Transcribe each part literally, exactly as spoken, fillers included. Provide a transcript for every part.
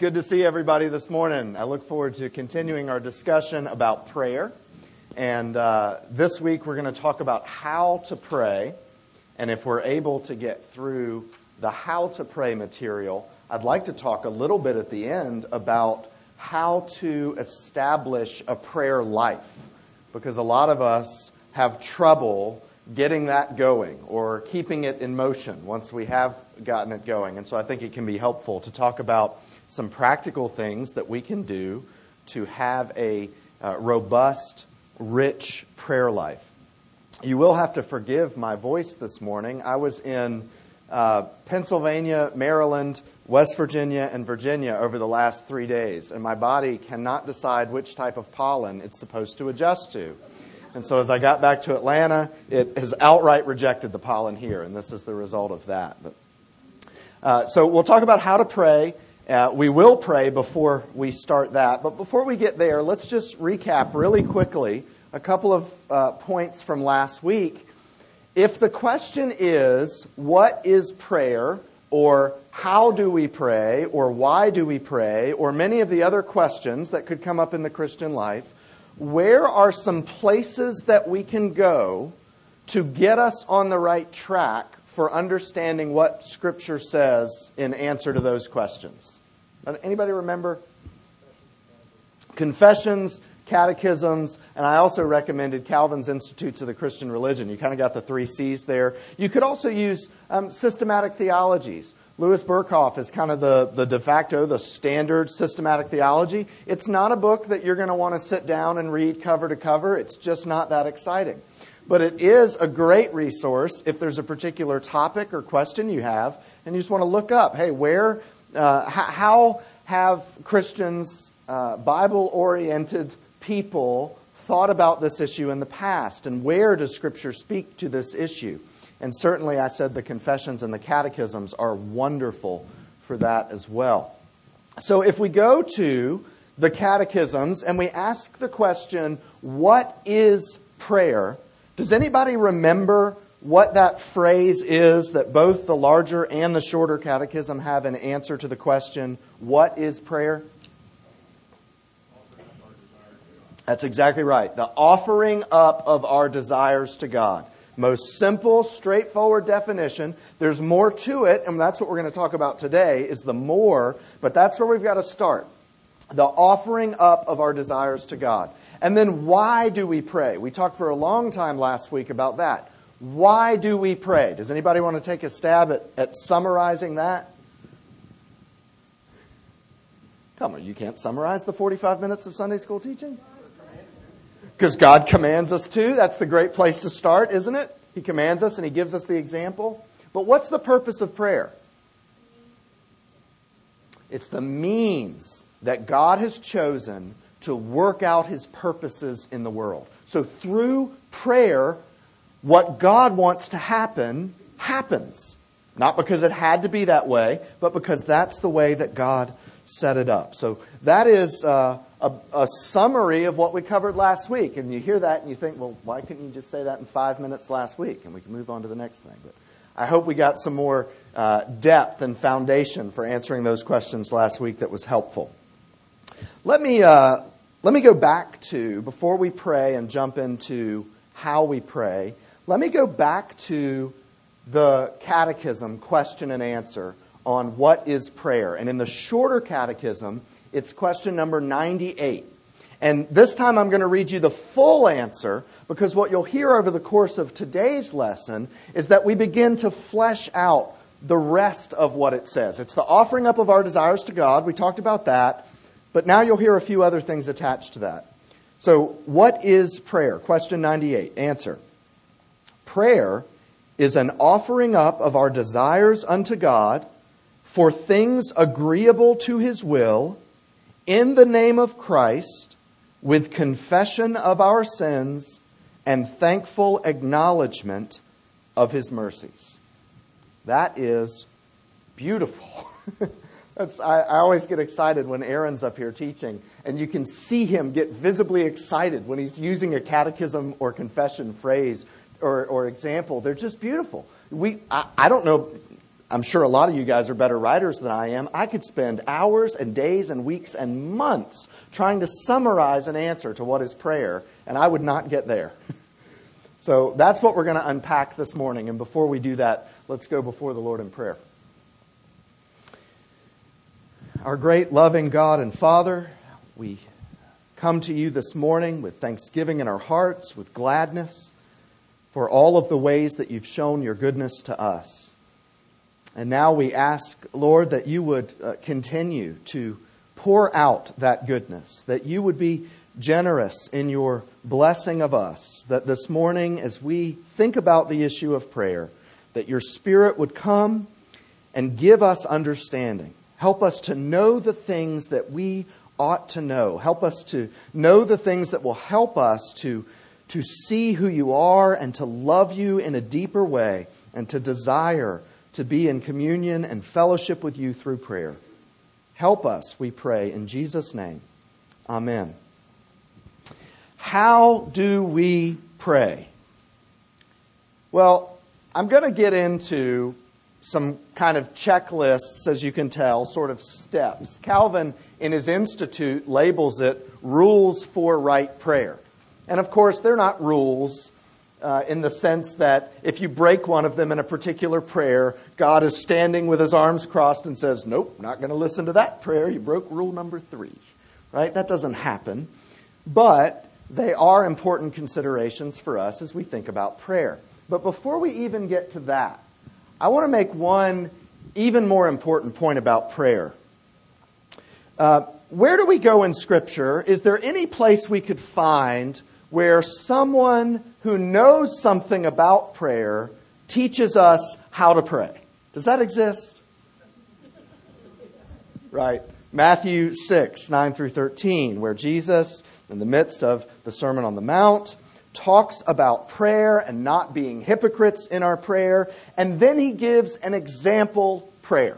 Good to see everybody this morning. I look forward to continuing our discussion about prayer. And uh, this week we're going to talk about how to pray. And if we're able to get through the how to pray material, I'd like to talk a little bit at the end about how to establish a prayer life. Because a lot of us have trouble getting that going or keeping it in motion once we have gotten it going. And so I think it can be helpful to talk about some practical things that we can do to have a uh, robust, rich prayer life. You will have to forgive my voice this morning. I was in uh, Pennsylvania, Maryland, West Virginia, and Virginia over the last three days, and my body cannot decide which type of pollen it's supposed to adjust to. And so as I got back to Atlanta, it has outright rejected the pollen here, and this is the result of that. But, uh, so we'll talk about how to pray. Uh, we will pray before we start that. But before we get there, let's just recap really quickly a couple of uh, points from last week. If the question is, what is prayer, or how do we pray, or why do we pray, or many of the other questions that could come up in the Christian life, where are some places that we can go to get us on the right track for understanding what Scripture says in answer to those questions? Anybody remember? Confessions, catechisms, and I also recommended Calvin's Institutes of the Christian Religion. You kind of got the three C's there. You could also use um, systematic theologies. Louis Berkhoff is kind of the, the de facto, the standard systematic theology. It's not a book that you're going to want to sit down and read cover to cover. It's just not that exciting. But it is a great resource if there's a particular topic or question you have, and you just want to look up, hey, where, uh, h- how have Christians, uh, Bible-oriented people thought about this issue in the past, and where does Scripture speak to this issue? And certainly I said the confessions and the catechisms are wonderful for that as well. So if we go to the catechisms and we ask the question, what is prayer? Does anybody remember what that phrase is that both the larger and the shorter catechism have in answer to the question, what is prayer? That's exactly right. The offering up of our desires to God. Most simple, straightforward definition. There's more to it, and that's what we're going to talk about today, is the more, but that's where we've got to start. The offering up of our desires to God. And then why do we pray? We talked for a long time last week about that. Why do we pray? Does anybody want to take a stab at, at summarizing that? Come on, you can't summarize the forty-five minutes of Sunday school teaching? Because God commands us to. That's the great place to start, isn't it? He commands us and He gives us the example. But what's the purpose of prayer? It's the means that God has chosen to work out His purposes in the world. So through prayer, what God wants to happen, happens. Not because it had to be that way, but because that's the way that God set it up. So that is uh, a, a summary of what we covered last week. And you hear that and you think, well, why couldn't you just say that in five minutes last week? And we can move on to the next thing. But I hope we got some more uh, depth and foundation for answering those questions last week that was helpful. Let me uh, let me go back to, before we pray and jump into how we pray, let me go back to the catechism question and answer on what is prayer. And in the shorter catechism, it's question number ninety-eight. And this time I'm going to read you the full answer, because what you'll hear over the course of today's lesson is that we begin to flesh out the rest of what it says. It's the offering up of our desires to God. We talked about that. But now you'll hear a few other things attached to that. So what is prayer? Question ninety-eight. Answer. Prayer is an offering up of our desires unto God for things agreeable to His will in the name of Christ, with confession of our sins and thankful acknowledgement of His mercies. That is beautiful. That's, I, I always get excited when Aaron's up here teaching, and you can see him get visibly excited when he's using a catechism or confession phrase or, or example. They're just beautiful. We, I, I don't know I'm sure a lot of you guys are better writers than I am. I could spend hours and days and weeks and months trying to summarize an answer to what is prayer, and I would not get there. So that's what we're going to unpack this morning. And before we do that, let's go before the Lord in prayer. Our great loving God and Father, we come to you this morning with thanksgiving in our hearts, with gladness for all of the ways that you've shown your goodness to us. And now we ask, Lord, that you would uh, continue to pour out that goodness, that you would be generous in your blessing of us, that this morning as we think about the issue of prayer, that your Spirit would come and give us understanding. Help us to know the things that we ought to know. Help us to know the things that will help us to, to see who you are and to love you in a deeper way and to desire to be in communion and fellowship with you through prayer. Help us, we pray, in Jesus' name. Amen. How do we pray? Well, I'm going to get into some kind of checklists, as you can tell, sort of steps. Calvin, in his Institute, labels it rules for right prayer. And of course, they're not rules uh, in the sense that if you break one of them in a particular prayer, God is standing with his arms crossed and says, nope, not going to listen to that prayer. You broke rule number three. Right? That doesn't happen. But they are important considerations for us as we think about prayer. But before we even get to that, I want to make one even more important point about prayer. Uh, where do we go in Scripture? Is there any place we could find where someone who knows something about prayer teaches us how to pray? Does that exist? Right. Matthew six, nine through thirteen, where Jesus, in the midst of the Sermon on the Mount, talks about prayer and not being hypocrites in our prayer. And then he gives an example prayer.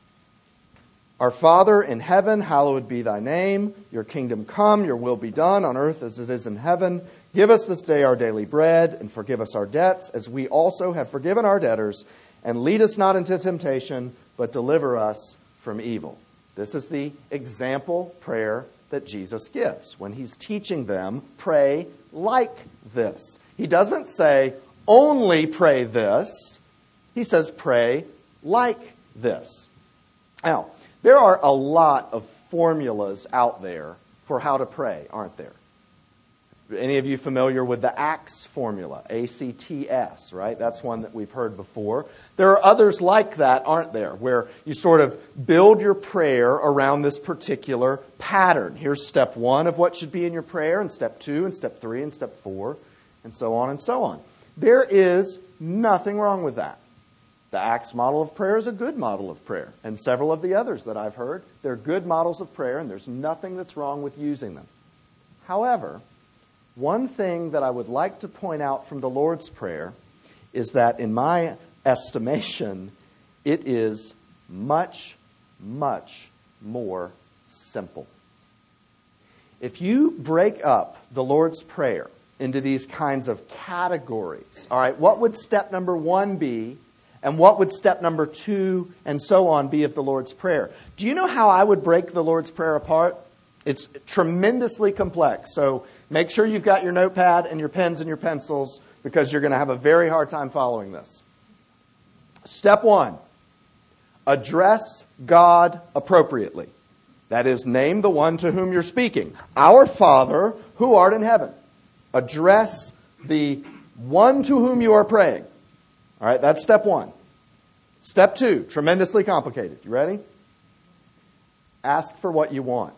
Our Father in heaven, hallowed be thy name. Your kingdom come, your will be done on earth as it is in heaven. Give us this day our daily bread and forgive us our debts as we also have forgiven our debtors. And lead us not into temptation, but deliver us from evil. This is the example prayer that Jesus gives when he's teaching them, pray like this. He doesn't say, only pray this. He says, pray like this. Now, there are a lot of formulas out there for how to pray, aren't there? Any of you familiar with the ACTS formula? A C T S, right? That's one that we've heard before. There are others like that, aren't there? Where you sort of build your prayer around this particular pattern. Here's step one of what should be in your prayer, and step two, and step three, and step four, and so on and so on. There is nothing wrong with that. The ACTS model of prayer is a good model of prayer. And several of the others that I've heard, they're good models of prayer, and there's nothing that's wrong with using them. However, one thing that I would like to point out from the Lord's Prayer is that, in my estimation, it is much, much more simple. If you break up the Lord's Prayer into these kinds of categories, all right, what would step number one be? And what would step number two and so on be of the Lord's Prayer? Do you know how I would break the Lord's Prayer apart? It's tremendously complex. So make sure you've got your notepad and your pens and your pencils, because you're going to have a very hard time following this. Step one, address God appropriately. That is, name the one to whom you're speaking. Our Father, who art in heaven. Address the one to whom you are praying. All right, that's step one. Step two, tremendously complicated. You ready? Ask for what you want.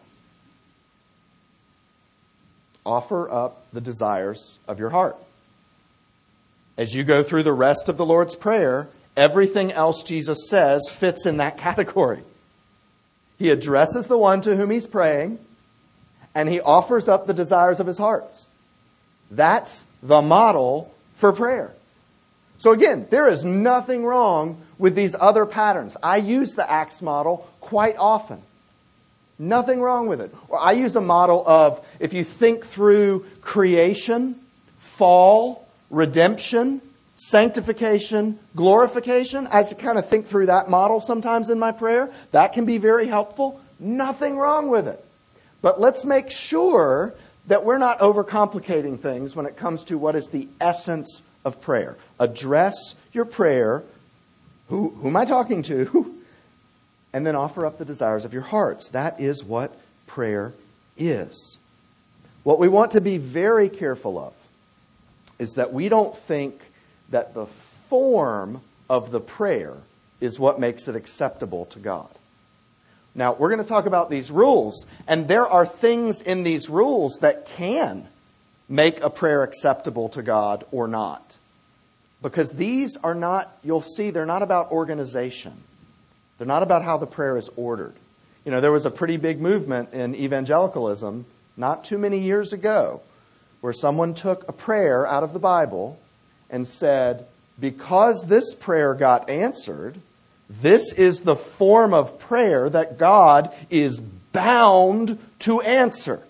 Offer up the desires of your heart. As you go through the rest of the Lord's Prayer, everything else Jesus says fits in that category. He addresses the one to whom he's praying, and he offers up the desires of his heart. That's the model for prayer. So again, there is nothing wrong with these other patterns. I use the ACTS model quite often. Nothing wrong with it. Or I use a model of, if you think through creation, fall, redemption, sanctification, glorification. As I kind of think through that model sometimes in my prayer, that can be very helpful. Nothing wrong with it. But let's make sure that we're not overcomplicating things when it comes to what is the essence of prayer. Address your prayer. Who, who am I talking to? And then offer up the desires of your hearts. That is what prayer is. What we want to be very careful of is that we don't think that the form of the prayer is what makes it acceptable to God. Now, we're going to talk about these rules, and there are things in these rules that can make a prayer acceptable to God or not. Because these are not, you'll see, they're not about organization. They're not about how the prayer is ordered. You know, there was a pretty big movement in evangelicalism not too many years ago where someone took a prayer out of the Bible and said, because this prayer got answered, this is the form of prayer that God is bound to answer.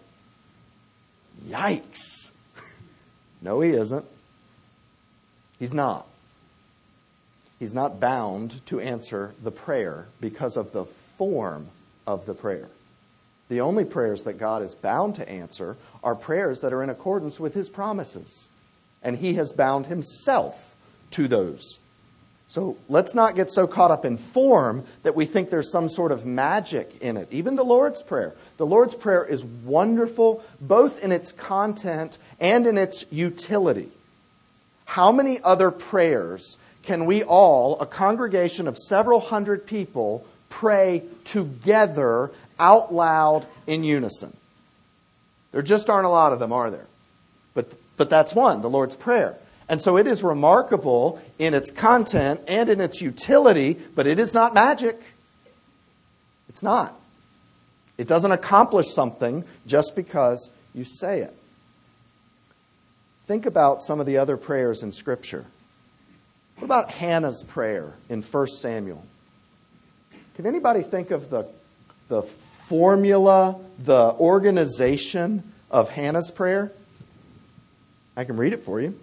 Yikes. No, he isn't. He's not. He's not bound to answer the prayer because of the form of the prayer. The only prayers that God is bound to answer are prayers that are in accordance with his promises. And he has bound himself to those. So let's not get so caught up in form that we think there's some sort of magic in it. Even the Lord's Prayer. The Lord's Prayer is wonderful both in its content and in its utility. How many other prayers can we all, a congregation of several hundred people, pray together out loud in unison? There just aren't a lot of them, are there? But but that's one, the Lord's Prayer. And so it is remarkable in its content and in its utility, but it is not magic. It's not. It doesn't accomplish something just because you say it. Think about some of the other prayers in Scripture. What about Hannah's prayer in First Samuel? Can anybody think of the, the formula, the organization of Hannah's prayer? I can read it for you.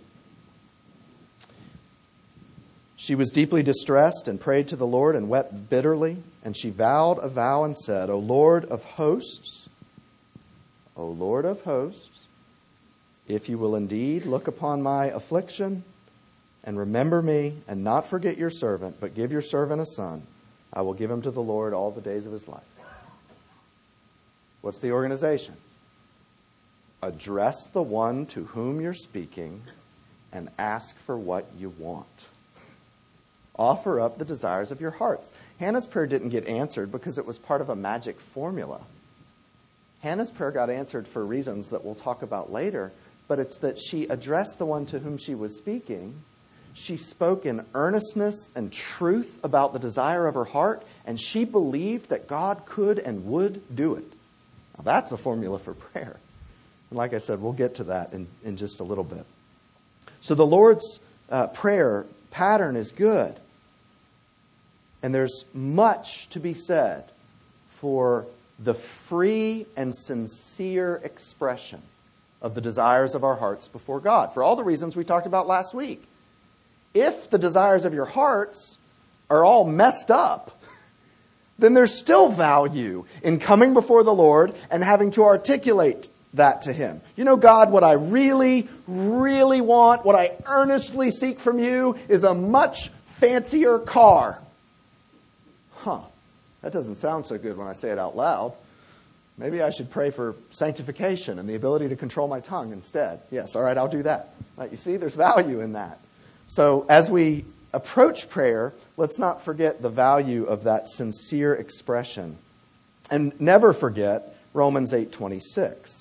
She was deeply distressed and prayed to the Lord and wept bitterly. And she vowed a vow and said, O Lord of hosts, O Lord of hosts, if you will indeed look upon my affliction and remember me and not forget your servant, but give your servant a son, I will give him to the Lord all the days of his life. What's the organization? Address the one to whom you're speaking and ask for what you want. Offer up the desires of your hearts. Hannah's prayer didn't get answered because it was part of a magic formula. Hannah's prayer got answered for reasons that we'll talk about later, but it's that she addressed the one to whom she was speaking. She spoke in earnestness and truth about the desire of her heart, and she believed that God could and would do it. Now that's a formula for prayer. And like I said, we'll get to that in, in just a little bit. So the Lord's uh, prayer pattern is good. And there's much to be said for the free and sincere expression of the desires of our hearts before God, for all the reasons we talked about last week. If the desires of your hearts are all messed up, then there's still value in coming before the Lord and having to articulate that to him. You know, God, what I really, really want, what I earnestly seek from you is a much fancier car. Huh, that doesn't sound so good when I say it out loud. Maybe I should pray for sanctification and the ability to control my tongue instead. Yes, all right, I'll do that. Right, you see, there's value in that. So as we approach prayer, let's not forget the value of that sincere expression. And never forget Romans eight twenty-six.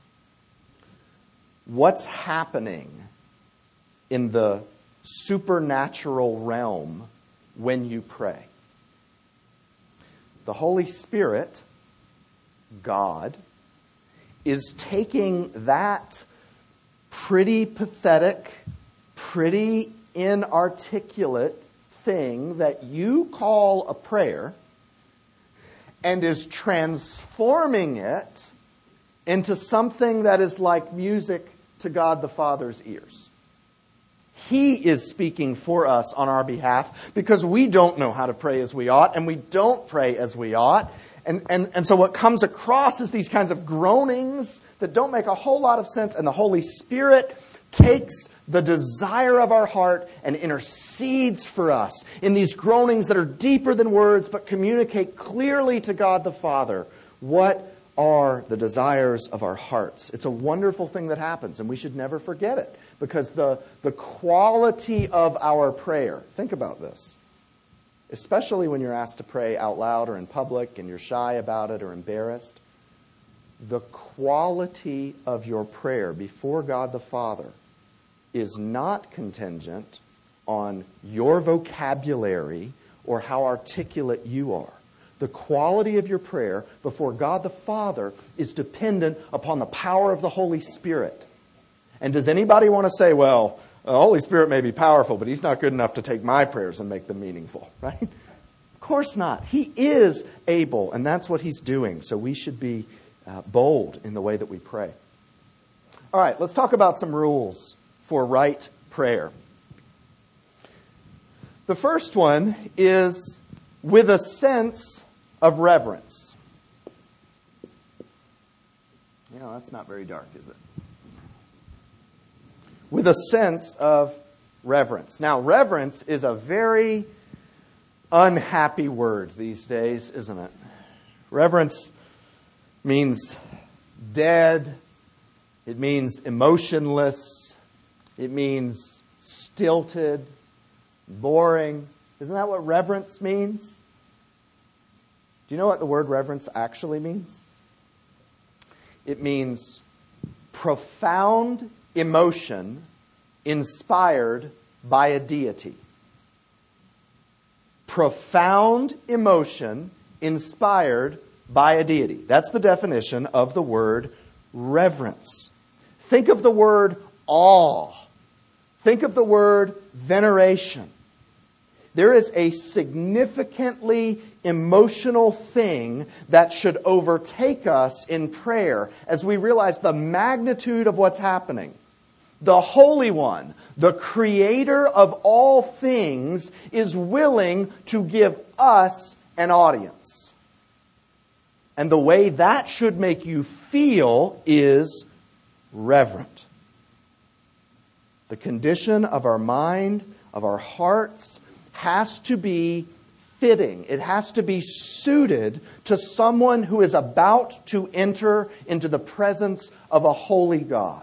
What's happening in the supernatural realm when you pray? The Holy Spirit, God, is taking that pretty pathetic, pretty inarticulate thing that you call a prayer and is transforming it into something that is like music to God the Father's ears. He is speaking for us on our behalf because we don't know how to pray as we ought, and we don't pray as we ought. And, and, and so what comes across is these kinds of groanings that don't make a whole lot of sense, and the Holy Spirit takes the desire of our heart and intercedes for us in these groanings that are deeper than words but communicate clearly to God the Father what are the desires of our hearts. It's a wonderful thing that happens, and we should never forget it, because the, the quality of our prayer, think about this, especially when you're asked to pray out loud or in public and you're shy about it or embarrassed, the quality of your prayer before God the Father is not contingent on your vocabulary or how articulate you are. The quality of your prayer before God the Father is dependent upon the power of the Holy Spirit. And does anybody want to say, well, the Holy Spirit may be powerful, but He's not good enough to take my prayers and make them meaningful, right? Of course not. He is able, and that's what He's doing. So we should be uh, bold in the way that we pray. All right, let's talk about some rules for right prayer. The first one is with a sense of reverence. You know, that's not very dark, is it? With a sense of reverence. Now, reverence is a very unhappy word these days, isn't it? Reverence means dead. It means emotionless. It means stilted, boring. Isn't that what reverence means? Do you know what the word reverence actually means? It means profound emotion inspired by a deity. Profound emotion inspired by a deity. That's the definition of the word reverence. Think of the word awe. Think of the word veneration. There is a significantly emotional thing that should overtake us in prayer as we realize the magnitude of what's happening. The Holy One, the Creator of all things, is willing to give us an audience. And the way that should make you feel is reverent. The condition of our mind, of our hearts, has to be fitting. It has to be suited to someone who is about to enter into the presence of a holy God.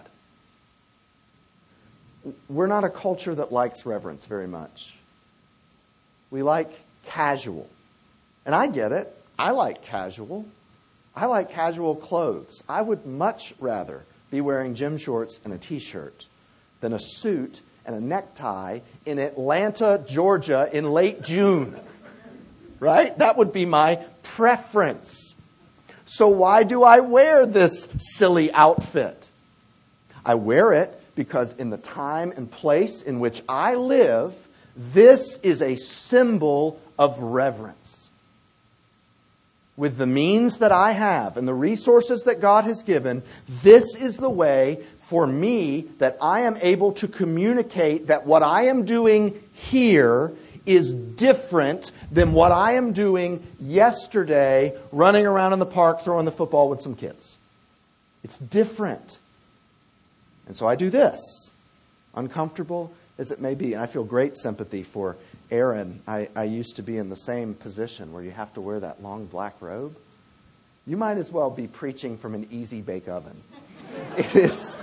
We're not a culture that likes reverence very much. We like casual. And I get it. I like casual. I like casual clothes. I would much rather be wearing gym shorts and a t-shirt than a suit and a necktie in Atlanta, Georgia in late June. Right? That would be my preference. So why do I wear this silly outfit? I wear it because in the time and place in which I live, this is a symbol of reverence. With the means that I have and the resources that God has given, this is the way for me that I am able to communicate that what I am doing here is different than what I am doing yesterday running around in the park throwing the football with some kids. It's different. And so I do this, uncomfortable as it may be. And I feel great sympathy for Aaron. I, I used to be in the same position where you have to wear that long black robe. You might as well be preaching from an easy bake oven. It is...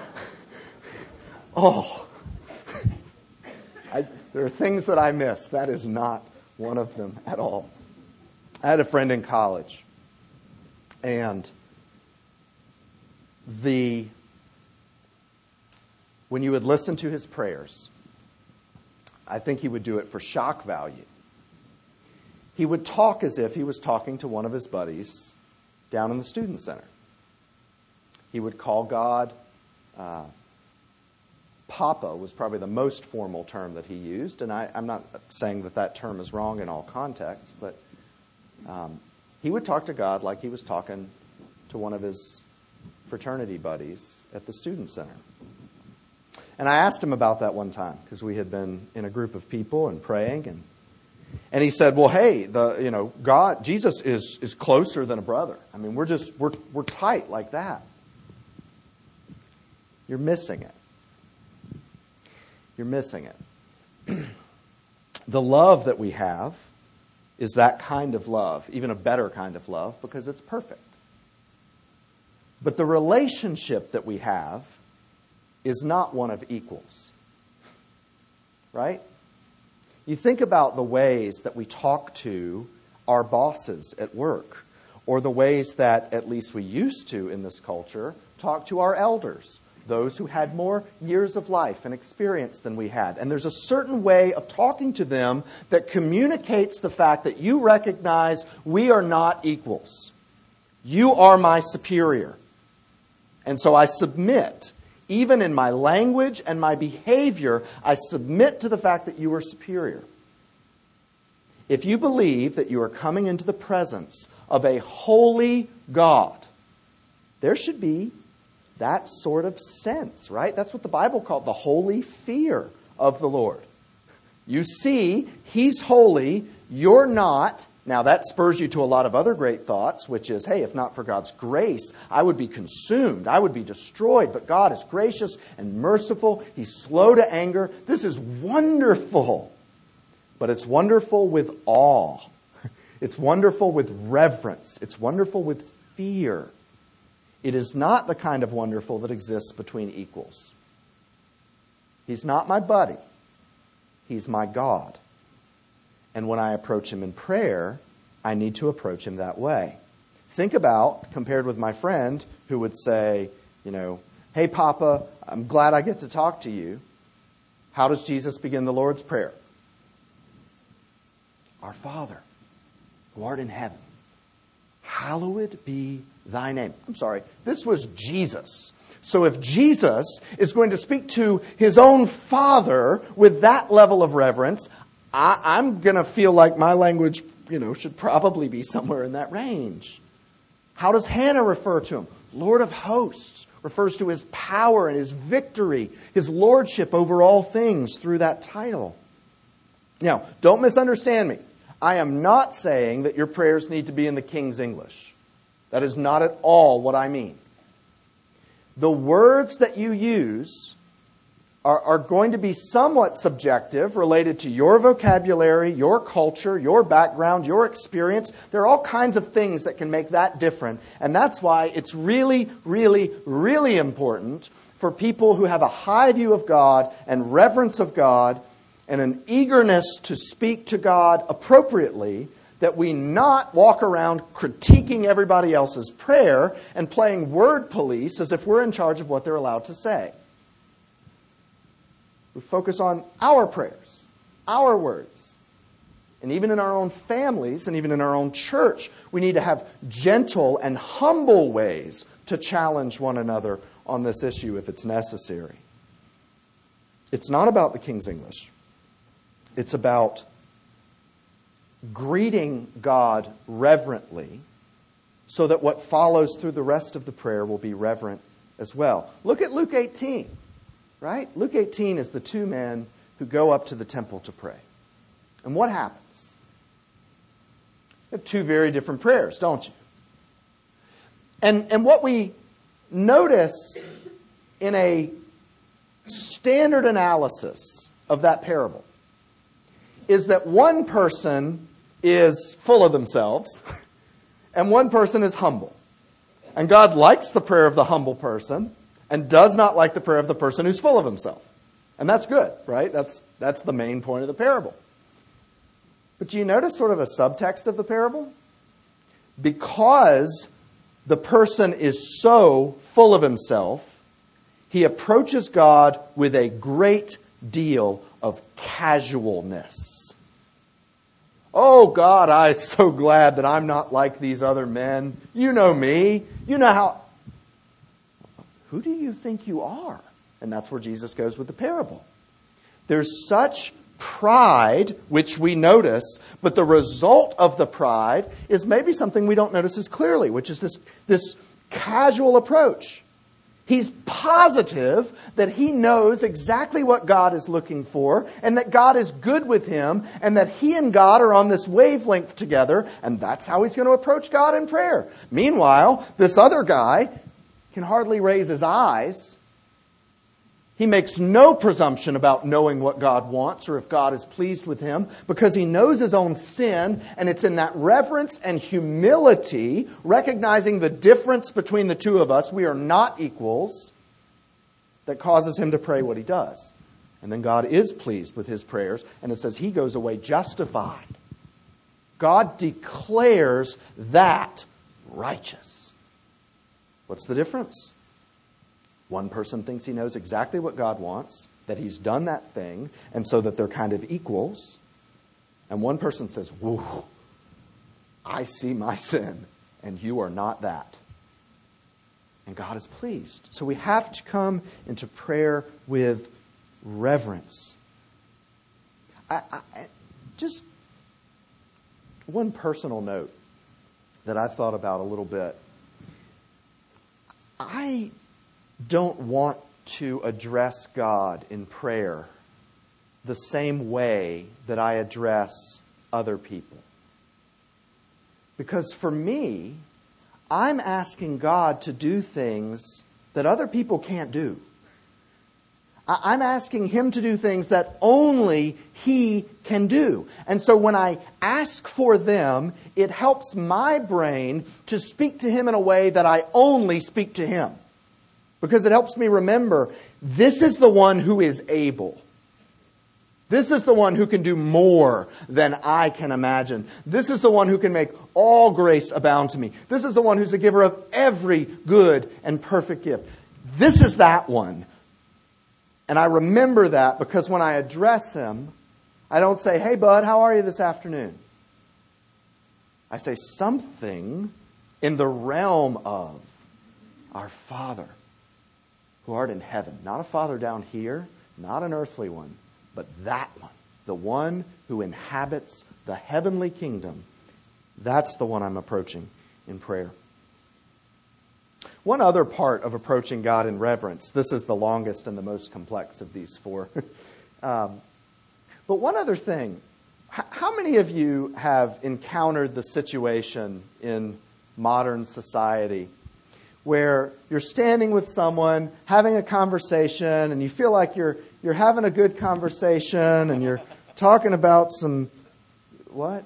Oh, I, there are things that I miss. That is not one of them at all. I had a friend in college, and the when you would listen to his prayers, I think he would do it for shock value. He would talk as if he was talking to one of his buddies down in the student center. He would call God uh, Papa was probably the most formal term that he used, and I, I'm not saying that that term is wrong in all contexts, but um, he would talk to God like he was talking to one of his fraternity buddies at the student center. And I asked him about that one time because we had been in a group of people and praying, and and he said, "Well, hey, the you know God, Jesus is is closer than a brother. I mean, we're just we're we're tight like that." You're missing it. You're missing it. The love that we have is that kind of love, even a better kind of love, because it's perfect. But the relationship that we have is not one of equals. Right? You think about the ways that we talk to our bosses at work, or the ways that, at least we used to in this culture, talk to our elders, those who had more years of life and experience than we had. And there's a certain way of talking to them that communicates the fact that you recognize we are not equals. You are my superior. And so I submit. Even in my language and my behavior, I submit to the fact that you are superior. If you believe that you are coming into the presence of a holy God, there should be that sort of sense, right? That's what the Bible called the holy fear of the Lord. You see, He's holy, you're not. Now, that spurs you to a lot of other great thoughts, which is, hey, if not for God's grace, I would be consumed. I would be destroyed. But God is gracious and merciful. He's slow to anger. This is wonderful. But it's wonderful with awe. It's wonderful with reverence. It's wonderful with fear. It is not the kind of wonderful that exists between equals. He's not my buddy. He's my God. And when I approach Him in prayer, I need to approach Him that way. Think about, compared with my friend who would say, you know, "Hey, Papa, I'm glad I get to talk to you." How does Jesus begin the Lord's Prayer? "Our Father, who art in heaven, hallowed be thy name." I'm sorry, this was Jesus. So if Jesus is going to speak to His own Father with that level of reverence, I, I'm going to feel like my language, you know, should probably be somewhere in that range. How does Hannah refer to Him? Lord of hosts refers to His power and His victory, His lordship over all things through that title. Now, don't misunderstand me. I am not saying that your prayers need to be in the King's English. That is not at all what I mean. The words that you use are, are going to be somewhat subjective, related to your vocabulary, your culture, your background, your experience. There are all kinds of things that can make that different. And that's why it's really, really, really important for people who have a high view of God and reverence of God and an eagerness to speak to God appropriately, that we not walk around critiquing everybody else's prayer and playing word police as if we're in charge of what they're allowed to say. We focus on our prayers, our words. And even in our own families and even in our own church, we need to have gentle and humble ways to challenge one another on this issue if it's necessary. It's not about the King's English. It's about greeting God reverently so that what follows through the rest of the prayer will be reverent as well. Look at Luke eighteen, right? Luke eighteen is the two men who go up to the temple to pray. And what happens? You have two very different prayers, don't you? And, and what we notice in a standard analysis of that parable is that one person is full of themselves and one person is humble. And God likes the prayer of the humble person and does not like the prayer of the person who's full of himself. And that's good, right? That's, that's the main point of the parable. But do you notice sort of a subtext of the parable? Because the person is so full of himself, he approaches God with a great deal of casualness. Oh God, I'm so glad that I'm not like these other men. You know me. You know how... Who do you think you are? And that's where Jesus goes with the parable. There's such pride, which we notice, but the result of the pride is maybe something we don't notice as clearly, which is this, this casual approach. He's positive that he knows exactly what God is looking for and that God is good with him and that he and God are on this wavelength together, and that's how he's going to approach God in prayer. Meanwhile, this other guy can hardly raise his eyes. He makes no presumption about knowing what God wants or if God is pleased with him because he knows his own sin, and it's in that reverence and humility, recognizing the difference between the two of us, we are not equals, that causes him to pray what he does. And then God is pleased with his prayers, and it says he goes away justified. God declares that righteous. What's the difference? One person thinks he knows exactly what God wants, that he's done that thing, and so that they're kind of equals. And one person says, whoa, I see my sin, and you are not that. And God is pleased. So we have to come into prayer with reverence. I, I, just one personal note that I've thought about a little bit. I don't want to address God in prayer the same way that I address other people. Because for me, I'm asking God to do things that other people can't do. I'm asking Him to do things that only He can do. And so when I ask for them, it helps my brain to speak to Him in a way that I only speak to Him. Because it helps me remember, this is the one who is able. This is the one who can do more than I can imagine. This is the one who can make all grace abound to me. This is the one who's the giver of every good and perfect gift. This is that one. And I remember that because when I address Him, I don't say, hey bud, how are you this afternoon? I say something in the realm of our Father who art in heaven. Not a Father down here, not an earthly one, but that one. The one who inhabits the heavenly kingdom. That's the one I'm approaching in prayer. One other part of approaching God in reverence. This is the longest and the most complex of these four. um, but one other thing. H- how many of you have encountered the situation in modern society where you're standing with someone, having a conversation, and you feel like you're you're having a good conversation, and you're talking about some, what?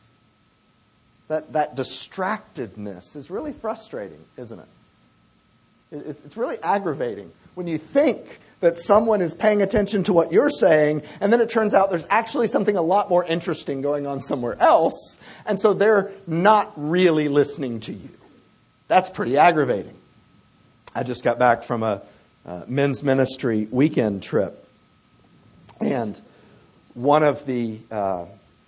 That that distractedness is really frustrating, isn't it? it? It's really aggravating when you think that someone is paying attention to what you're saying, and then it turns out there's actually something a lot more interesting going on somewhere else, and so they're not really listening to you. That's pretty aggravating. I just got back from a uh, men's ministry weekend trip. And one of the uh,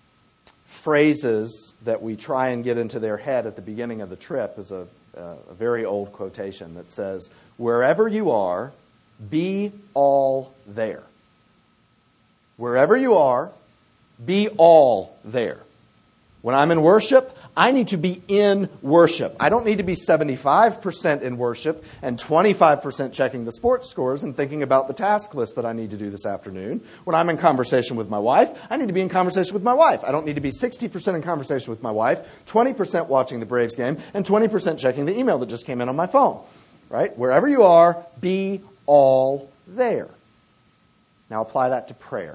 phrases that we try and get into their head at the beginning of the trip is a, uh, a very old quotation that says, wherever you are, be all there. Wherever you are, be all there. When I'm in worship, I need to be in worship. I don't need to be seventy-five percent in worship and twenty-five percent checking the sports scores and thinking about the task list that I need to do this afternoon. When I'm in conversation with my wife, I need to be in conversation with my wife. I don't need to be sixty percent in conversation with my wife, twenty percent watching the Braves game, and twenty percent checking the email that just came in on my phone. Right? Wherever you are, be all there. Now apply that to prayer.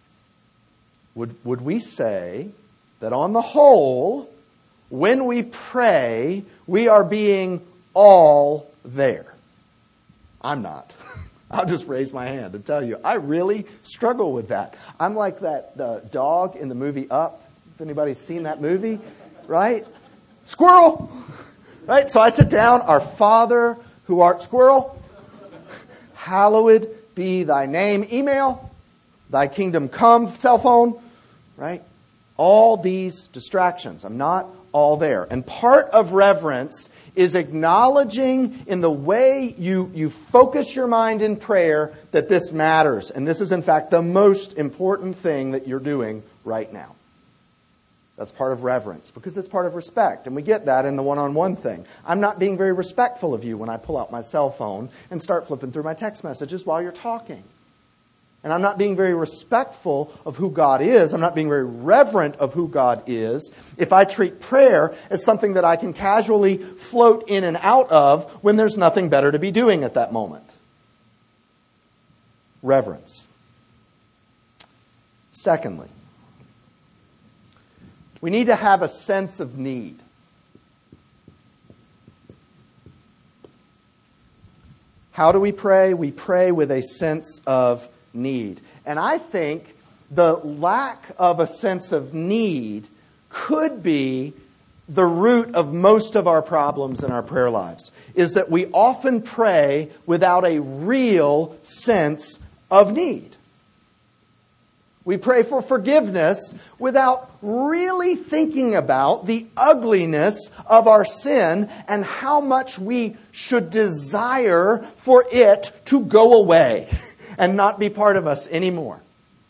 Would, would we say that on the whole, when we pray, we are being all there? I'm not. I'll just raise my hand and tell you, I really struggle with that. I'm like that uh, dog in the movie Up. If anybody's seen that movie, right? Squirrel! Right? So I sit down, our Father who art squirrel, hallowed be thy name. Email, thy kingdom come, cell phone, right? All these distractions. I'm not all there. And part of reverence is acknowledging in the way you, you focus your mind in prayer that this matters. And this is, in fact, the most important thing that you're doing right now. That's part of reverence, because it's part of respect. And we get that in the one-on-one thing. I'm not being very respectful of you when I pull out my cell phone and start flipping through my text messages while you're talking. And I'm not being very respectful of who God is. I'm not being very reverent of who God is if I treat prayer as something that I can casually float in and out of when there's nothing better to be doing at that moment. Reverence. Secondly, we need to have a sense of need. How do we pray? We pray with a sense of need. And I think the lack of a sense of need could be the root of most of our problems in our prayer lives, is that we often pray without a real sense of need. We pray for forgiveness without really thinking about the ugliness of our sin and how much we should desire for it to go away and not be part of us anymore.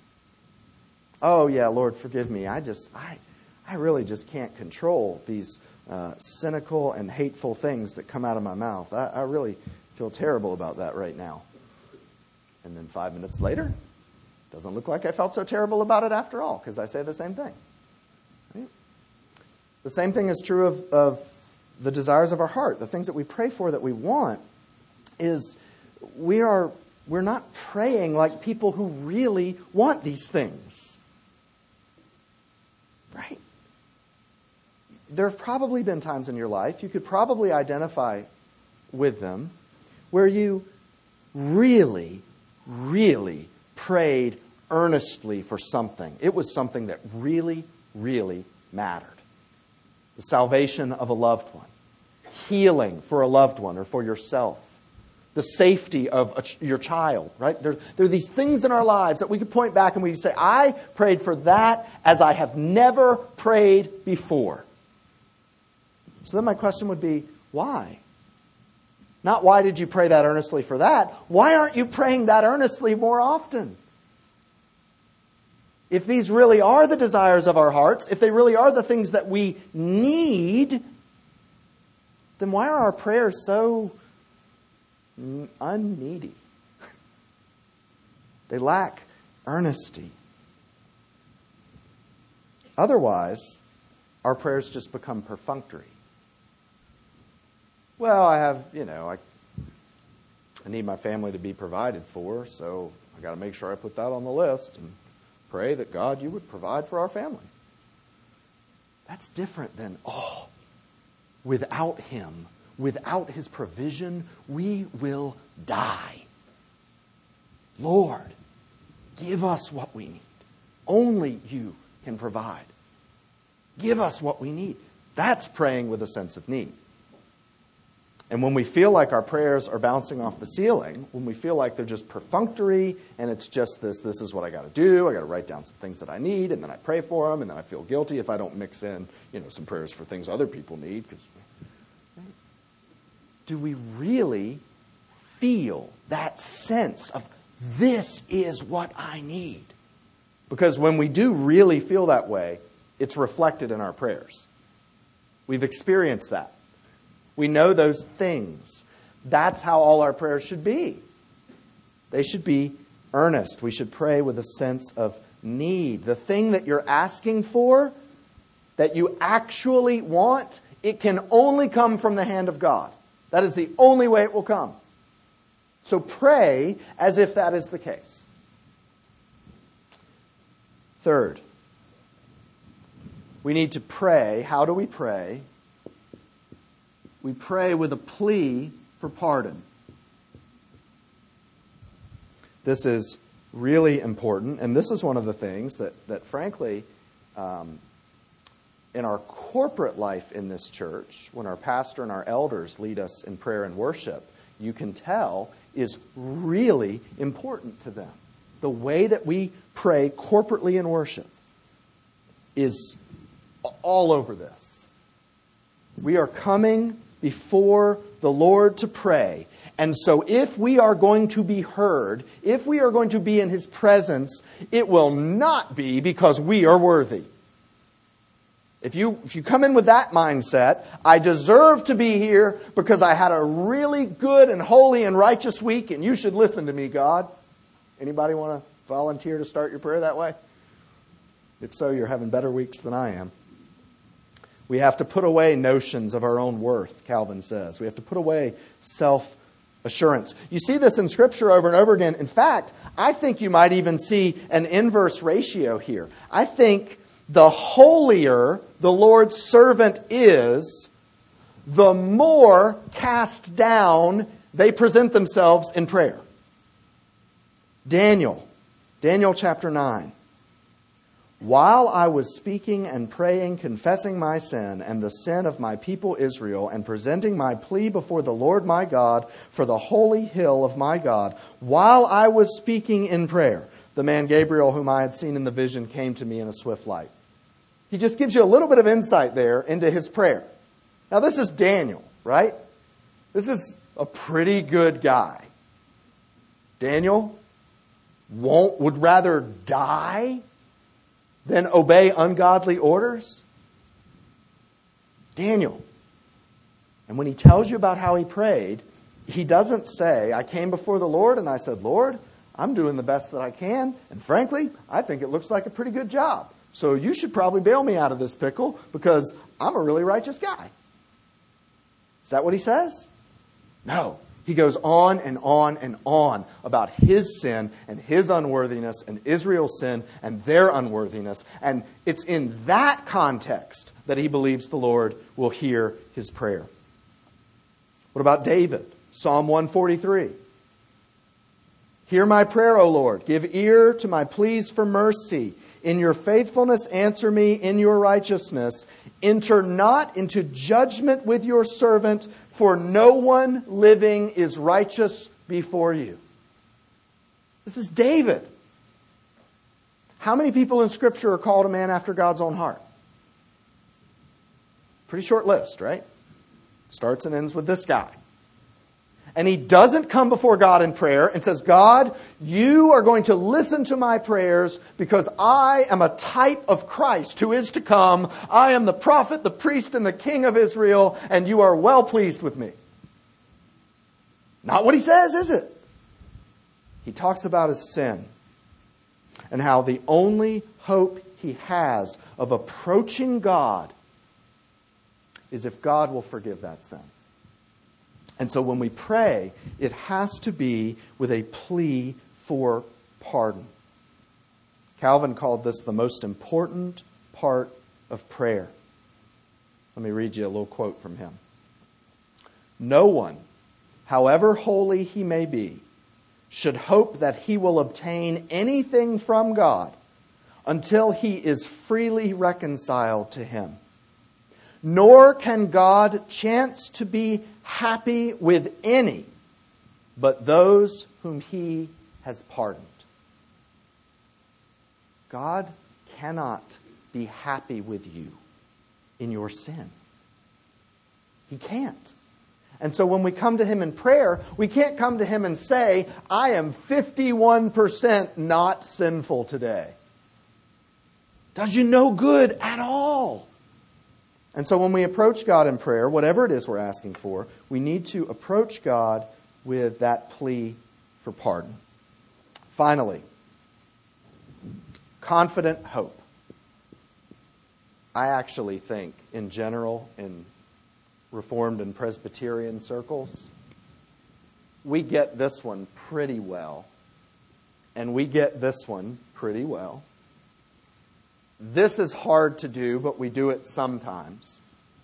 Oh yeah, Lord, forgive me. I just, I, I really just can't control these uh, cynical and hateful things that come out of my mouth. I, I really feel terrible about that right now. And then five minutes later, doesn't look like I felt so terrible about it after all, because I say the same thing. Right? The same thing is true of, of the desires of our heart. The things that we pray for that we want is we are we're not praying like people who really want these things. Right? There have probably been times in your life, you could probably identify with them, where you really, really prayed earnestly for something. It was something that really, really mattered. The salvation of a loved one. Healing for a loved one or for yourself. The safety of a, your child, right? There, there are these things in our lives that we could point back and we say, I prayed for that as I have never prayed before. So then my question would be, why? Not why did you pray that earnestly for that? Why aren't you praying that earnestly more often? If these really are the desires of our hearts, if they really are the things that we need, then why are our prayers so unneedy? They lack earnesty. Otherwise, our prayers just become perfunctory. Well, I have, you know, I, I need my family to be provided for, so I got to make sure I put that on the list and pray that God, you would provide for our family. That's different than, oh, without Him, without His provision, we will die. Lord, give us what we need. Only you can provide. Give us what we need. That's praying with a sense of need. And when we feel like our prayers are bouncing off the ceiling, when we feel like they're just perfunctory and it's just this, this is what I got to do, I got to write down some things that I need, and then I pray for them, and then I feel guilty if I don't mix in, you know, some prayers for things other people need. Because, do we really feel that sense of this is what I need? Because when we do really feel that way, it's reflected in our prayers. We've experienced that. We know those things. That's how all our prayers should be. They should be earnest. We should pray with a sense of need. The thing that you're asking for, that you actually want, it can only come from the hand of God. That is the only way it will come. So pray as if that is the case. Third, we need to pray. How do we pray? We pray with a plea for pardon. This is really important, and this is one of the things that, that frankly, um, in our corporate life in this church, when our pastor and our elders lead us in prayer and worship, you can tell is really important to them. The way that we pray corporately in worship is all over this. We are coming before the Lord to pray. And so if we are going to be heard, if we are going to be in His presence, it will not be because we are worthy. If you, if you come in with that mindset, I deserve to be here because I had a really good and holy and righteous week, and you should listen to me, God. Anybody want to volunteer to start your prayer that way? If so, you're having better weeks than I am. We have to put away notions of our own worth, Calvin says. We have to put away self-assurance. You see this in Scripture over and over again. In fact, I think you might even see an inverse ratio here. I think the holier the Lord's servant is, the more cast down they present themselves in prayer. Daniel, Daniel chapter nine. While I was speaking and praying, confessing my sin and the sin of my people Israel, and presenting my plea before the Lord my God for the holy hill of my God, while I was speaking in prayer, the man Gabriel, whom I had seen in the vision, came to me in a swift light. He just gives you a little bit of insight there into his prayer. Now, this is Daniel, right? This is a pretty good guy. Daniel won't would rather die than obey ungodly orders? Daniel. And when he tells you about how he prayed, he doesn't say, I came before the Lord and I said, Lord, I'm doing the best that I can. And frankly, I think it looks like a pretty good job. So you should probably bail me out of this pickle because I'm a really righteous guy. Is that what he says? No. He goes on and on and on about his sin and his unworthiness and Israel's sin and their unworthiness. And it's in that context that he believes the Lord will hear his prayer. What about David? Psalm one forty-three. Hear my prayer, O Lord. Give ear to my pleas for mercy. In your faithfulness, answer me in your righteousness. Enter not into judgment with your servant, for no one living is righteous before you. This is David. How many people in Scripture are called a man after God's own heart? Pretty short list, right? Starts and ends with this guy. And he doesn't come before God in prayer and says, God, you are going to listen to my prayers because I am a type of Christ who is to come. I am the prophet, the priest, and the king of Israel, and you are well pleased with me. Not what he says, is it? He talks about his sin and how the only hope he has of approaching God is if God will forgive that sin. And so when we pray, it has to be with a plea for pardon. Calvin called this the most important part of prayer. Let me read you a little quote from him. No one, however holy he may be, should hope that he will obtain anything from God until he is freely reconciled to him. Nor can God chance to be happy with any but those whom he has pardoned. God cannot be happy with you in your sin. He can't. And so when we come to him in prayer, we can't come to him and say, I am fifty-one percent not sinful today. Does you no good at all. And so when we approach God in prayer, whatever it is we're asking for, we need to approach God with that plea for pardon. Finally, confident hope. I actually think, in general, in Reformed and Presbyterian circles, we get this one pretty well. And we get this one pretty well. This is hard to do, but we do it sometimes.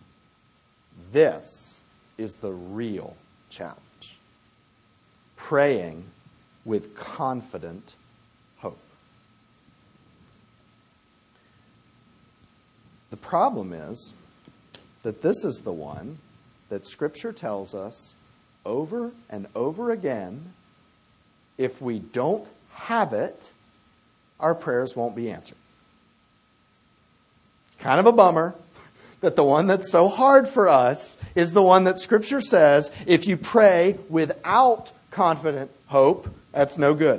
This is the real challenge. Praying with confident hope. The problem is that this is the one that Scripture tells us over and over again, if we don't have it, our prayers won't be answered. It's kind of a bummer that the one that's so hard for us is the one that Scripture says, if you pray without confident hope, that's no good.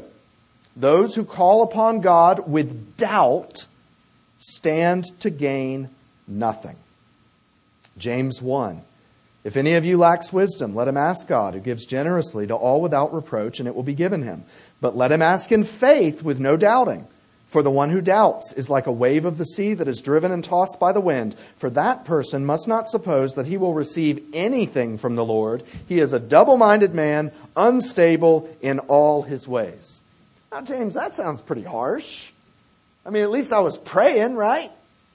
Those who call upon God with doubt stand to gain nothing. James one. If any of you lacks wisdom, let him ask God, who gives generously to all without reproach, and it will be given him. But let him ask in faith with no doubting. For the one who doubts is like a wave of the sea that is driven and tossed by the wind. For that person must not suppose that he will receive anything from the Lord. He is a double-minded man, unstable in all his ways. Now, James, that sounds pretty harsh. I mean, at least I was praying, right?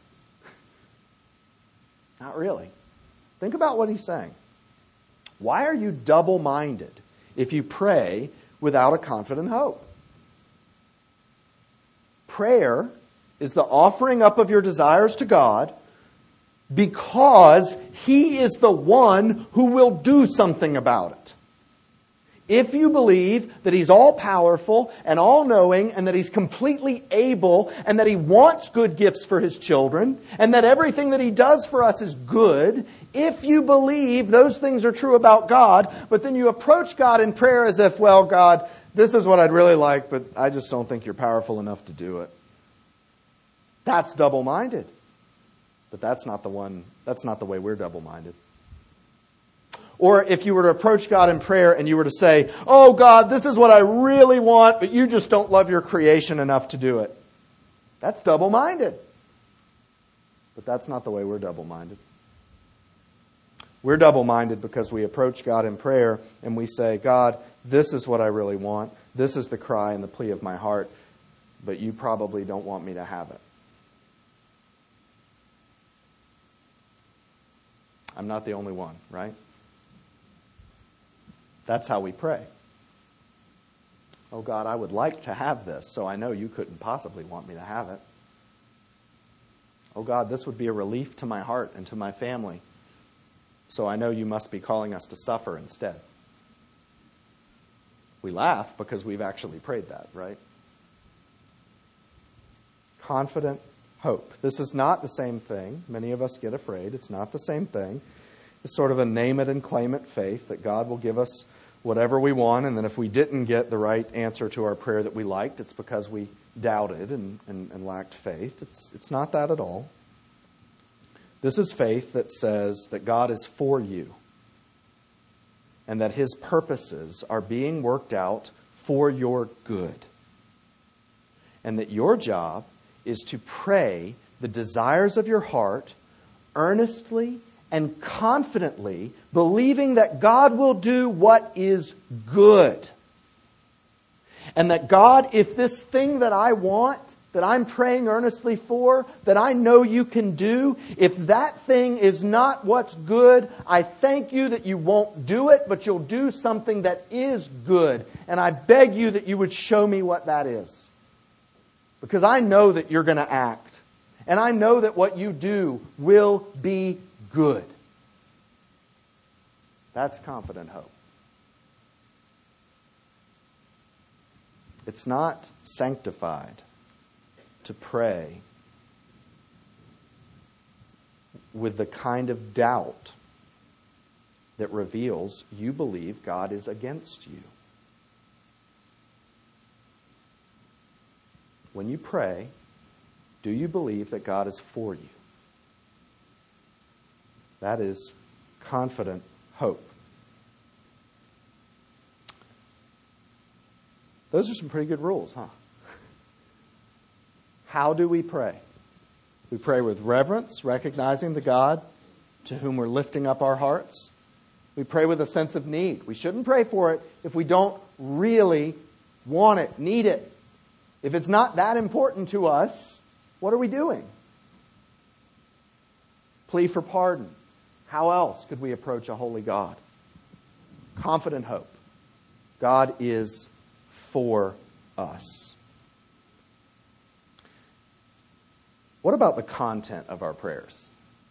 Not really. Think about what he's saying. Why are you double-minded if you pray without a confident hope? Prayer is the offering up of your desires to God because He is the one who will do something about it. If you believe that He's all-powerful and all-knowing and that He's completely able and that He wants good gifts for His children and that everything that He does for us is good, if you believe those things are true about God, but then you approach God in prayer as if, well, God, this is what I'd really like, but I just don't think you're powerful enough to do it. That's double-minded. But that's not the one, that's not the way we're double-minded. Or if you were to approach God in prayer and you were to say, oh God, this is what I really want, but you just don't love your creation enough to do it. That's double-minded. But that's not the way we're double-minded. We're double-minded because we approach God in prayer and we say, God, this is what I really want. This is the cry and the plea of my heart, but you probably don't want me to have it. I'm not the only one, right? That's how we pray. Oh God, I would like to have this, so I know you couldn't possibly want me to have it. Oh God, this would be a relief to my heart and to my family, so I know you must be calling us to suffer instead. We laugh because we've actually prayed that, right? Confident hope. This is not the same thing. Many of us get afraid. It's not the same thing. It's sort of a name it and claim it faith that God will give us whatever we want, and then if we didn't get the right answer to our prayer that we liked, it's because we doubted and, and, and lacked faith. It's, it's not that at all. This is faith that says that God is for you and that His purposes are being worked out for your good. And that your job is to pray the desires of your heart earnestly and confidently, believing that God will do what is good. And that God, if this thing that I want, that I'm praying earnestly for, that I know you can do, if that thing is not what's good, I thank you that you won't do it, but you'll do something that is good. And I beg you that you would show me what that is. Because I know that you're going to act. And I know that what you do will be good. That's confident hope. It's not sanctified to pray with the kind of doubt that reveals you believe God is against you. When you pray, do you believe that God is for you? That is confident hope. Those are some pretty good rules, huh? How do we pray? We pray with reverence, recognizing the God to whom we're lifting up our hearts. We pray with a sense of need. We shouldn't pray for it if we don't really want it, need it. If it's not that important to us, what are we doing? Plea for pardon. How else could we approach a holy God? Confident hope. God is for us. What about the content of our prayers?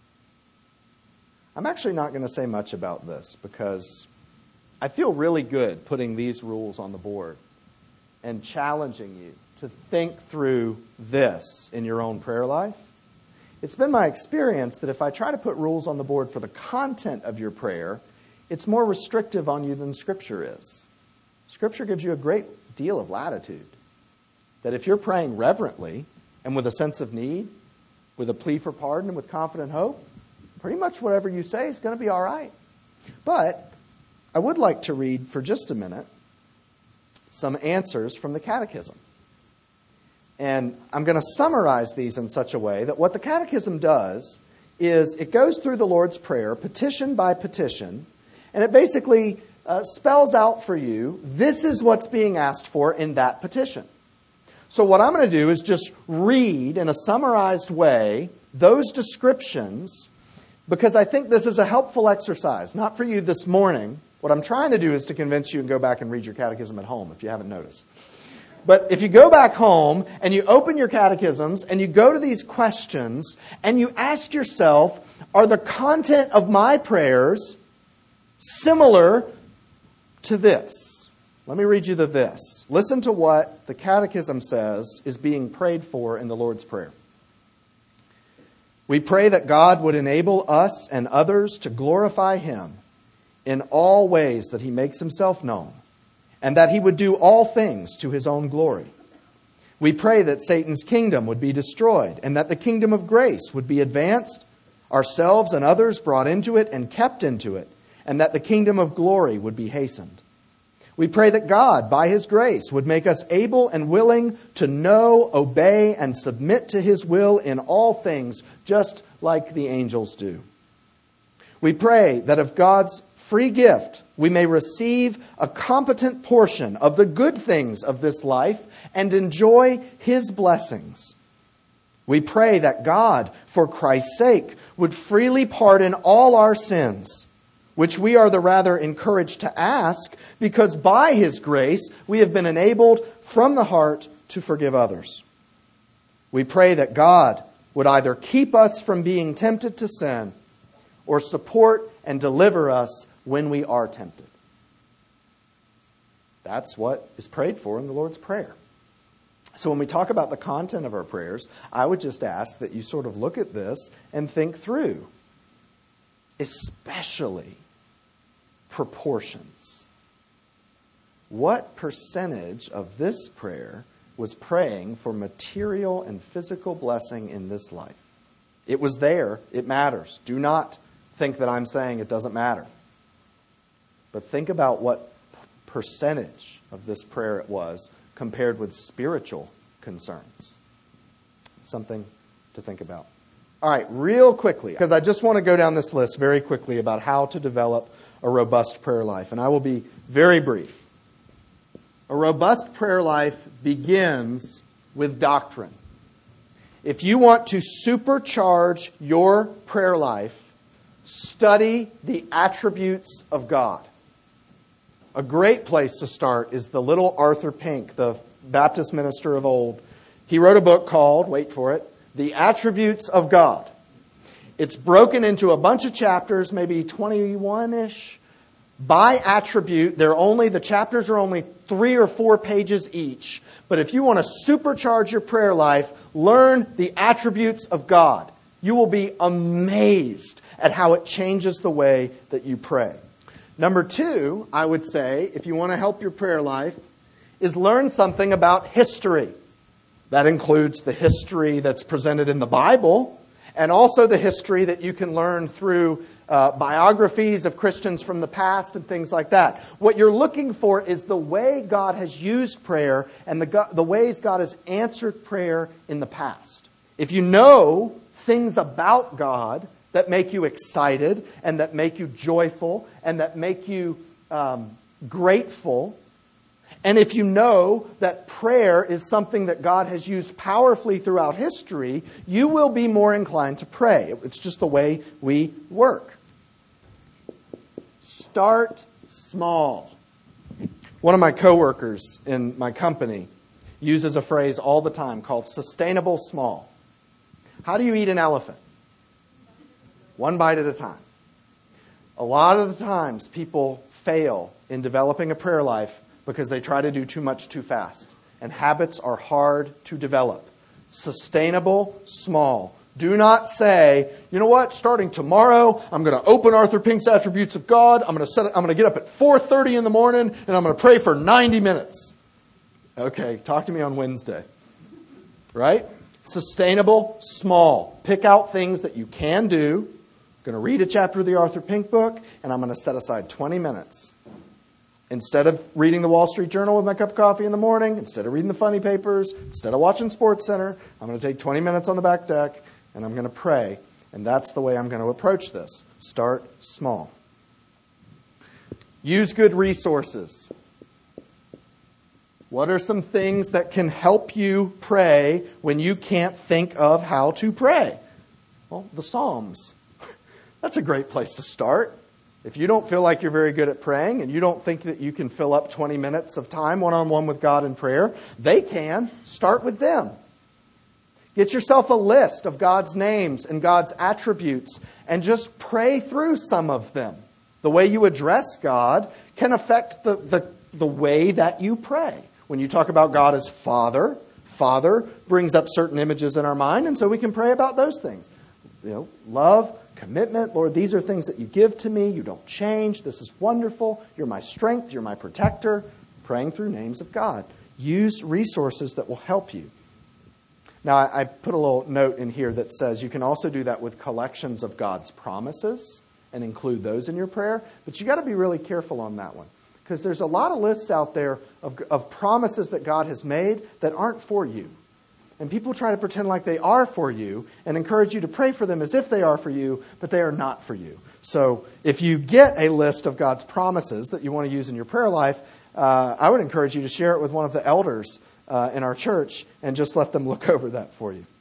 I'm actually not going to say much about this because I feel really good putting these rules on the board and challenging you to think through this in your own prayer life. It's been my experience that if I try to put rules on the board for the content of your prayer, it's more restrictive on you than Scripture is. Scripture gives you a great deal of latitude. That if you're praying reverently and with a sense of need, with a plea for pardon and with confident hope, pretty much whatever you say is going to be all right. But I would like to read for just a minute some answers from the Catechism. And I'm going to summarize these in such a way that what the Catechism does is it goes through the Lord's Prayer, petition by petition, and it basically uh, spells out for you, this is what's being asked for in that petition. So what I'm going to do is just read in a summarized way those descriptions, because I think this is a helpful exercise, not for you this morning. What I'm trying to do is to convince you and go back and read your catechism at home, if you haven't noticed. But if you go back home and you open your catechisms and you go to these questions and you ask yourself, are the content of my prayers similar to this? Let me read you the this. Listen to what the Catechism says is being prayed for in the Lord's Prayer. We pray that God would enable us and others to glorify Him in all ways that He makes Himself known, and that He would do all things to His own glory. We pray that Satan's kingdom would be destroyed, and that the kingdom of grace would be advanced, ourselves and others brought into it and kept into it, and that the kingdom of glory would be hastened. We pray that God, by His grace, would make us able and willing to know, obey, and submit to His will in all things, just like the angels do. We pray that of God's free gift, we may receive a competent portion of the good things of this life and enjoy His blessings. We pray that God, for Christ's sake, would freely pardon all our sins, which we are the rather encouraged to ask, because by His grace we have been enabled from the heart to forgive others. We pray that God would either keep us from being tempted to sin or support and deliver us when we are tempted. That's what is prayed for in the Lord's Prayer. So when we talk about the content of our prayers, I would just ask that you sort of look at this and think through, especially proportions. What percentage of this prayer was praying for material and physical blessing in this life? It was there. It matters. Do not think that I'm saying it doesn't matter. But think about what percentage of this prayer it was compared with spiritual concerns. Something to think about. All right, real quickly, because I just want to go down this list very quickly about how to develop a robust prayer life. And I will be very brief. A robust prayer life begins with doctrine. If you want to supercharge your prayer life, study the attributes of God. A great place to start is the little Arthur Pink, the Baptist minister of old. He wrote a book called, wait for it, The Attributes of God. It's broken into a bunch of chapters, maybe twenty-one-ish. By attribute, they're only the chapters are only three or four pages each. But if you want to supercharge your prayer life, learn the attributes of God. You will be amazed at how it changes the way that you pray. Number two, I would say, if you want to help your prayer life, is learn something about history. That includes the history that's presented in the Bible, and also the history that you can learn through uh, biographies of Christians from the past and things like that. What you're looking for is the way God has used prayer and the, the ways God has answered prayer in the past. If you know things about God that make you excited and that make you joyful and that make you um, grateful, and if you know that prayer is something that God has used powerfully throughout history, you will be more inclined to pray. It's just the way we work. Start small. One of my coworkers in my company uses a phrase all the time called sustainable small. How do you eat an elephant? One bite at a time. A lot of the times people fail in developing a prayer life because they try to do too much too fast. And habits are hard to develop. Sustainable, small. Do not say, you know what, starting tomorrow, I'm going to open Arthur Pink's Attributes of God. I'm going to set it, I'm going to get up at four thirty in the morning and I'm going to pray for ninety minutes. Okay, talk to me on Wednesday. Right? Sustainable, small. Pick out things that you can do. I'm going to read a chapter of the Arthur Pink book, and I'm going to set aside twenty minutes. Instead of reading the Wall Street Journal with my cup of coffee in the morning, instead of reading the funny papers, instead of watching SportsCenter, I'm going to take twenty minutes on the back deck, and I'm going to pray. And that's the way I'm going to approach this. Start small. Use good resources. What are some things that can help you pray when you can't think of how to pray? Well, the Psalms. That's a great place to start. If you don't feel like you're very good at praying and you don't think that you can fill up twenty minutes of time one-on-one with God in prayer, they can. Start with them. Get yourself a list of God's names and God's attributes and just pray through some of them. The way you address God can affect the, the, the way that you pray. When you talk about God as Father, Father brings up certain images in our mind, and so we can pray about those things. You know, love, commitment. Lord, these are things that you give to me. You don't change. This is wonderful. You're my strength. You're my protector. Praying through names of God. Use resources that will help you. Now, I, I put a little note in here that says you can also do that with collections of God's promises and include those in your prayer. But you got to be really careful on that one. Because there's a lot of lists out there of, of promises that God has made that aren't for you. And people try to pretend like they are for you and encourage you to pray for them as if they are for you, but they are not for you. So if you get a list of God's promises that you want to use in your prayer life, uh, I would encourage you to share it with one of the elders uh, in our church and just let them look over that for you.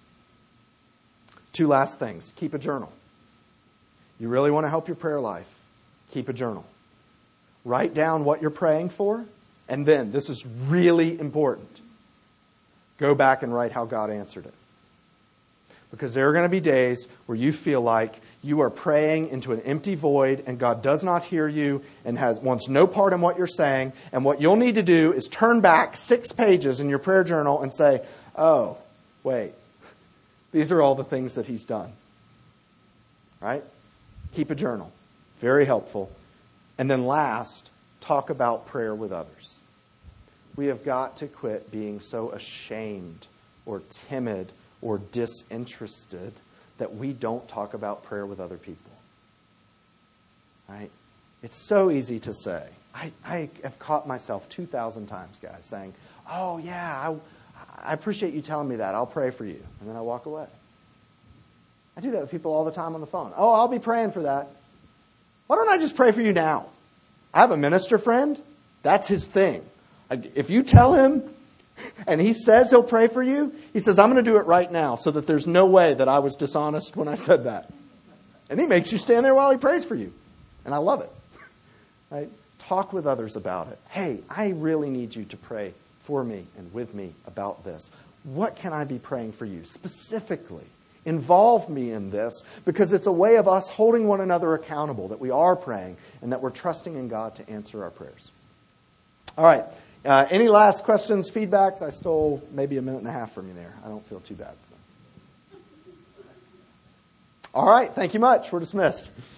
Two last things. Keep a journal. You really want to help your prayer life? Keep a journal. Write down what you're praying for, and then, this is really important, go back and write how God answered it. Because there are going to be days where you feel like you are praying into an empty void and God does not hear you and has wants no part in what you're saying. And what you'll need to do is turn back six pages in your prayer journal and say, oh, wait, these are all the things that He's done. Right? Keep a journal. Very helpful. And then last, talk about prayer with others. We have got to quit being so ashamed or timid or disinterested that we don't talk about prayer with other people. Right? It's so easy to say. I, I have caught myself two thousand times, guys, saying, oh, yeah, I, I appreciate you telling me that. I'll pray for you. And then I walk away. I do that with people all the time on the phone. Oh, I'll be praying for that. Why don't I just pray for you now? I have a minister friend. That's his thing. If you tell him and he says he'll pray for you, he says, I'm going to do it right now so that there's no way that I was dishonest when I said that. And he makes you stand there while he prays for you. And I love it. Right? Talk with others about it. Hey, I really need you to pray for me and with me about this. What can I be praying for you specifically? Involve me in this, because it's a way of us holding one another accountable, that we are praying and that we're trusting in God to answer our prayers. All right. Uh, any last questions, feedbacks? I stole maybe a minute and a half from you there. I don't feel too bad. All right. Thank you much. We're dismissed.